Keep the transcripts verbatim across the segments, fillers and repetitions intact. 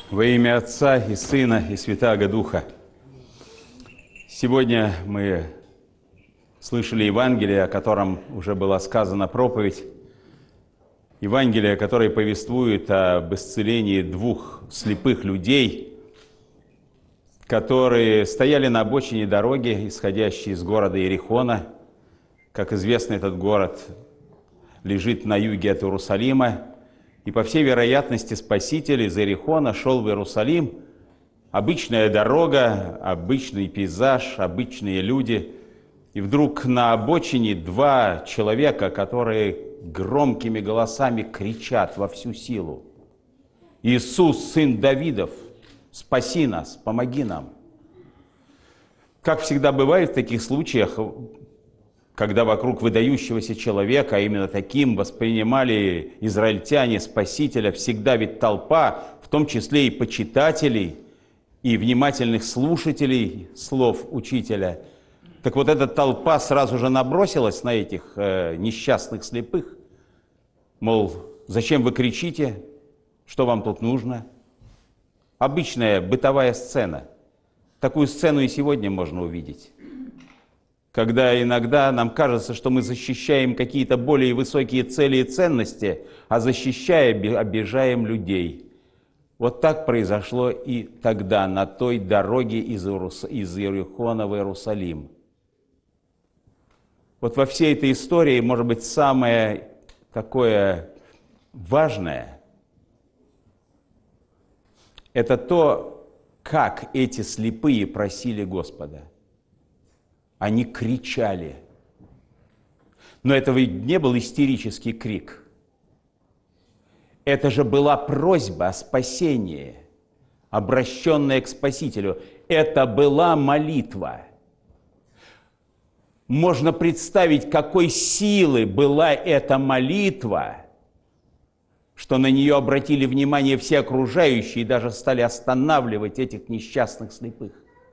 Во имя Отца и Сына и Святаго Духа. Сегодня мы слышали Евангелие, о котором уже была сказана проповедь. Евангелие, которое повествует об исцелении двух слепых людей, которые стояли на обочине дороги, исходящей из города Иерихона. Как известно, этот город лежит на юге от Иерусалима. И, по всей вероятности, Спаситель из Иерихона шел в Иерусалим. Обычная дорога, обычный пейзаж, обычные люди. И вдруг на обочине два человека, которые громкими голосами кричат во всю силу: «Иисус, сын Давидов, спаси нас, помоги нам!» Как всегда бывает в таких случаях, когда вокруг выдающегося человека, а именно таким воспринимали израильтяне Спасителя, всегда ведь толпа, в том числе и почитателей, и внимательных слушателей слов учителя. Так вот эта толпа сразу же набросилась на этих э, несчастных слепых. Мол, зачем вы кричите? Что вам тут нужно? Обычная бытовая сцена. Такую сцену и сегодня можно увидеть. Когда иногда нам кажется, что мы защищаем какие-то более высокие цели и ценности, а защищая, обижаем людей. Вот так произошло и тогда на той дороге из Иерихона в Иерусалим. Вот во всей этой истории, может быть, самое такое важное – это то, как эти слепые просили Господа. Они кричали. Но это ведь не был истерический крик. Это же была просьба о спасении, обращенная к Спасителю. Это была молитва. Можно представить, какой силы была эта молитва, что на нее обратили внимание все окружающие и даже стали останавливать этих несчастных слепых.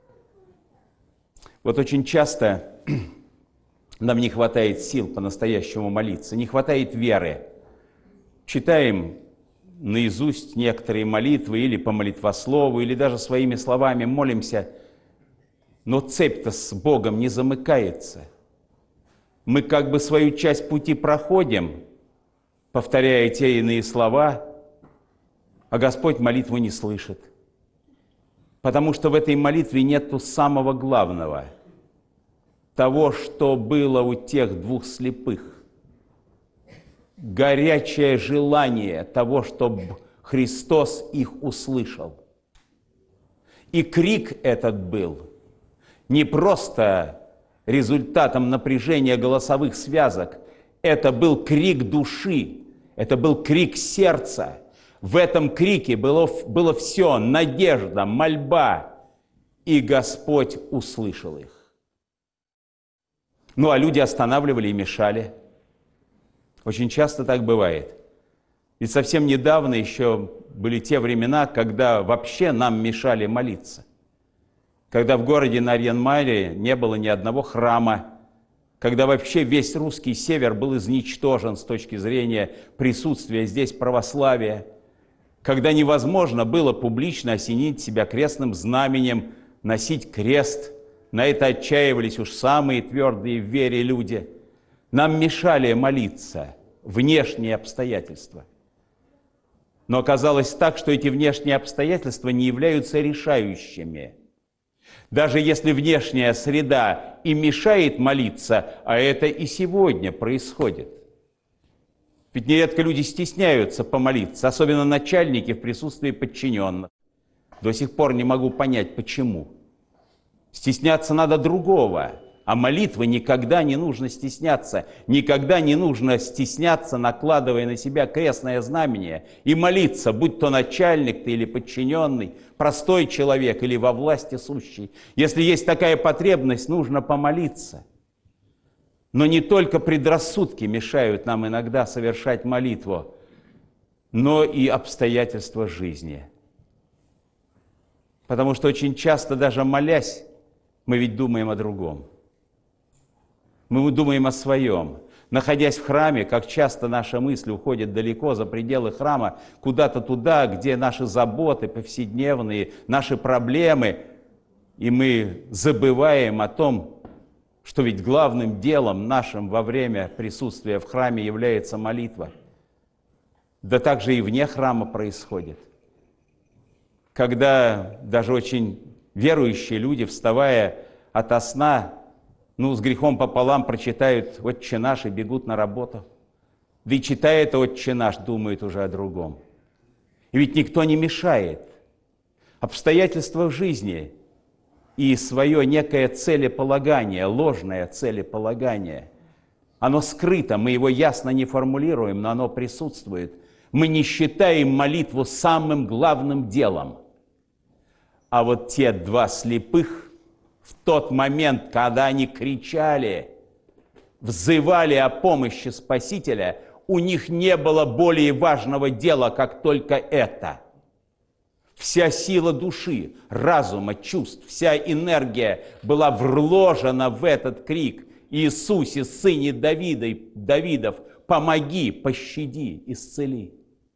Вот очень часто нам не хватает сил по-настоящему молиться, не хватает веры. Читаем наизусть некоторые молитвы или по молитвослову, или даже своими словами молимся, но цепь-то с Богом не замыкается. Мы как бы свою часть пути проходим, повторяя те иные слова, а Господь молитву не слышит. Потому что в этой молитве нету самого главного, того, что было у тех двух слепых. Горячее желание того, чтобы Христос их услышал. И крик этот был не просто результатом напряжения голосовых связок, это был крик души, это был крик сердца. В этом крике было, было все: надежда, мольба, и Господь услышал их. Ну, а люди останавливали и мешали. Очень часто так бывает. Ведь совсем недавно еще были те времена, когда вообще нам мешали молиться. Когда в городе Нарьян-Маре не было ни одного храма, когда вообще весь русский север был изничтожен с точки зрения присутствия здесь православия, когда невозможно было публично осенить себя крестным знаменем, носить крест. На это отчаивались уж самые твердые в вере люди. Нам мешали молиться внешние обстоятельства. Но оказалось так, что эти внешние обстоятельства не являются решающими. Даже если внешняя среда и мешает молиться, а это и сегодня происходит. Ведь нередко люди стесняются помолиться, особенно начальники в присутствии подчиненных. До сих пор не могу понять, почему. Стесняться надо другого, а молитвы никогда не нужно стесняться. Никогда не нужно стесняться, накладывая на себя крестное знамение, и молиться, будь то начальник ты или подчиненный, простой человек или во власти сущий. Если есть такая потребность, нужно помолиться. Но не только предрассудки мешают нам иногда совершать молитву, но и обстоятельства жизни. Потому что очень часто, даже молясь, мы ведь думаем о другом. Мы думаем о своем. находясь в храме, как часто наша мысль уходит далеко за пределы храма, куда-то туда, где наши заботы повседневные, наши проблемы, и мы забываем о том, что ведь главным делом нашим во время присутствия в храме является молитва. Да так же и вне храма происходит. Когда даже очень верующие люди, вставая ото сна, ну, с грехом пополам прочитают «Отче наш» и бегут на работу. Да и читая это «Отче наш», думают уже о другом. И ведь никто не мешает. Обстоятельства в жизни и свое некое целеполагание, ложное целеполагание, оно скрыто, мы его ясно не формулируем, но оно присутствует. Мы не считаем молитву самым главным делом. А вот те два слепых в тот момент, когда они кричали, взывали о помощи Спасителя, у них не было более важного дела, как только это. Вся сила души, разума, чувств, вся энергия была вложена в этот крик: «Иисусе, сыне Давида, Давидов, помоги, пощади, исцели».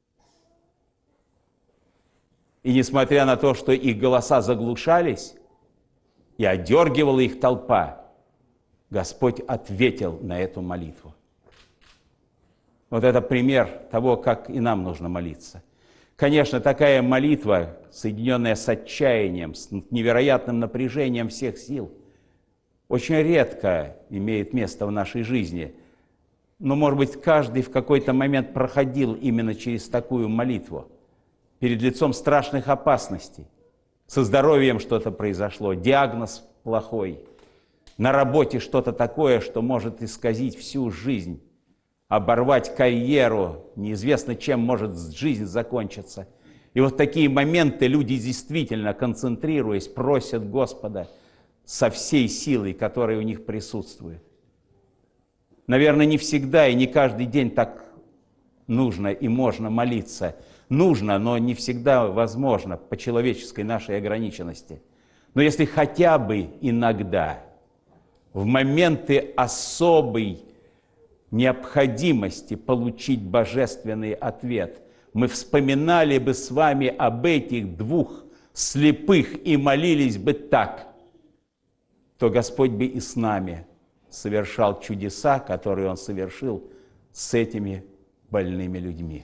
И несмотря на то, что их голоса заглушались и одергивала их толпа, Господь ответил на эту молитву. Вот это пример того, как и нам нужно молиться. Конечно, такая молитва, соединенная с отчаянием, с невероятным напряжением всех сил, очень редко имеет место в нашей жизни. Но, может быть, каждый в какой-то момент проходил именно через такую молитву. Перед лицом страшных опасностей. Со здоровьем что-то произошло, диагноз плохой. На работе что-то такое, что может исказить всю жизнь, оборвать карьеру, неизвестно, чем может жизнь закончиться. И вот в такие моменты люди действительно, концентрируясь, просят Господа со всей силой, которая у них присутствует. Наверное, не всегда и не каждый день так нужно и можно молиться. Нужно, но не всегда возможно по человеческой нашей ограниченности. Но если хотя бы иногда, в моменты особой необходимости получить божественный ответ, мы вспоминали бы с вами об этих двух слепых и молились бы так, то Господь бы и с нами совершал чудеса, которые Он совершил с этими больными людьми.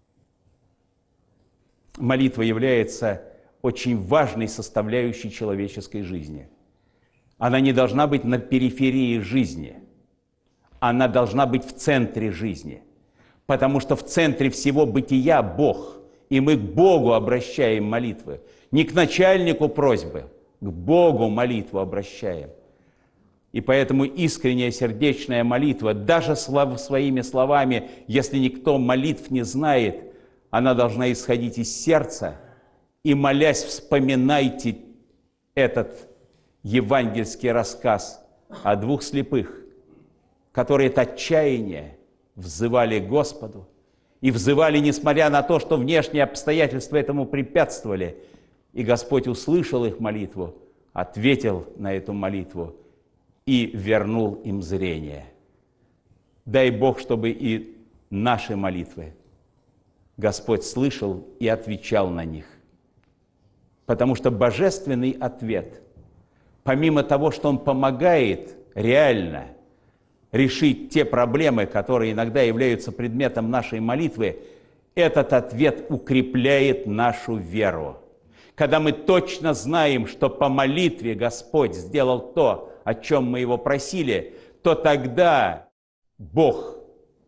Молитва является очень важной составляющей человеческой жизни. Она не должна быть на периферии жизни. Она должна быть в центре жизни. Потому что в центре всего бытия Бог. И мы к Богу обращаем молитвы. Не к начальнику просьбы, к Богу молитву обращаем. И поэтому искренняя сердечная молитва, даже своими словами, если никто молитв не знает, она должна исходить из сердца. И, молясь, вспоминайте этот евангельский рассказ о двух слепых, которые от отчаяния взывали к Господу. И взывали, несмотря на то, что внешние обстоятельства этому препятствовали. И Господь услышал их молитву, ответил на эту молитву и вернул им зрение. Дай Бог, чтобы и наши молитвы Господь слышал и отвечал на них. Потому что божественный ответ, помимо того, что он помогает реально решить те проблемы, которые иногда являются предметом нашей молитвы, этот ответ укрепляет нашу веру. Когда мы точно знаем, что по молитве Господь сделал то, о чем мы Его просили, то тогда Бог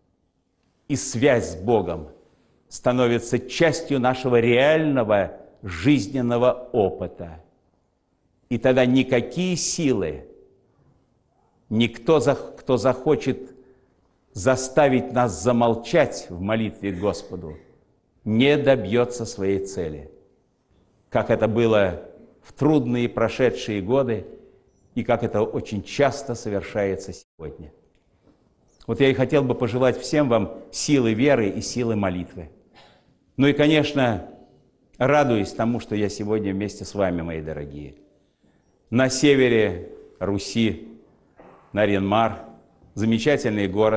и связь с Богом становится частью нашего реального жизненного опыта. И тогда никакие силы, никто, кто захочет заставить нас замолчать в молитве к Господу, не добьется своей цели. Как это было в трудные прошедшие годы, и как это очень часто совершается сегодня. Вот я и хотел бы пожелать всем вам силы веры и силы молитвы. Ну и, конечно, радуюсь тому, что я сегодня вместе с вами, мои дорогие. На севере Руси, Нарьян-Мар, замечательный город,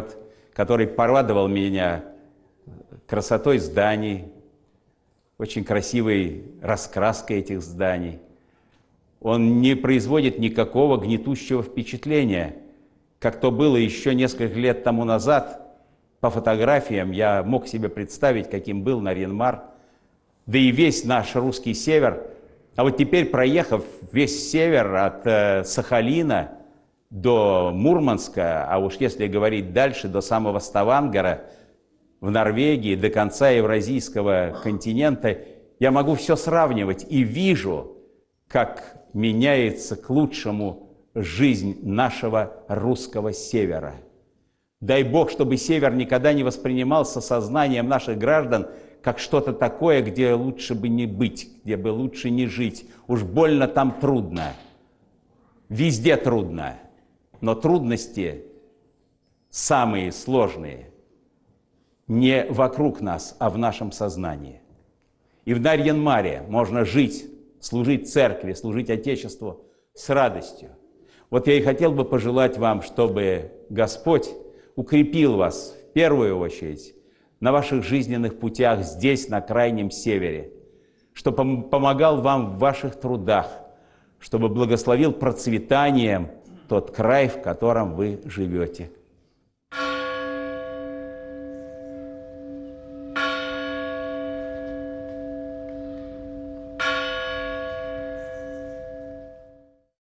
который порадовал меня красотой зданий, очень красивой раскраской этих зданий. Он не производит никакого гнетущего впечатления, как то было еще несколько лет тому назад. По фотографиям я мог себе представить, каким был Нарьян-Мар, да и весь наш русский север. А вот теперь, проехав весь север от э, Сахалина до Мурманска, а уж если говорить дальше, до самого Ставангера, в Норвегии, до конца Евразийского континента, я могу все сравнивать и вижу, как меняется к лучшему жизнь нашего русского севера. Дай Бог, чтобы север никогда не воспринимался сознанием наших граждан как что-то такое, где лучше бы не быть, где бы лучше не жить. Уж больно там трудно. Везде трудно. Но трудности самые сложные не вокруг нас, а в нашем сознании. И в Нарьян-Маре можно жить, служить церкви, служить Отечеству с радостью. Вот я и хотел бы пожелать вам, чтобы Господь укрепил вас в первую очередь на ваших жизненных путях здесь, на Крайнем Севере, чтобы помогал вам в ваших трудах, чтобы благословил процветанием тот край, в котором вы живете.